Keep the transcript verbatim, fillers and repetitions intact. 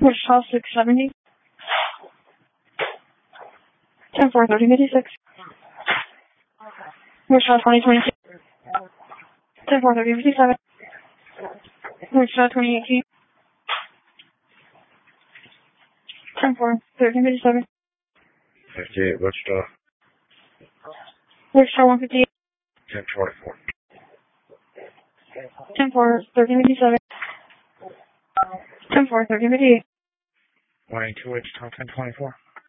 Wichita six seventy. ten four thirty fifty-six. Wichita twenty twenty-two. ten four thirty fifty-seven. Wichita twenty eighteen. ten four thirty fifty-seven. fifty-eight, Wichita. Wichita one fifty-eight. ten twenty-four. ten four thirty fifty-seven. ten four thirty fifty-eight. one eighty-two, Wichita, ten twenty-four.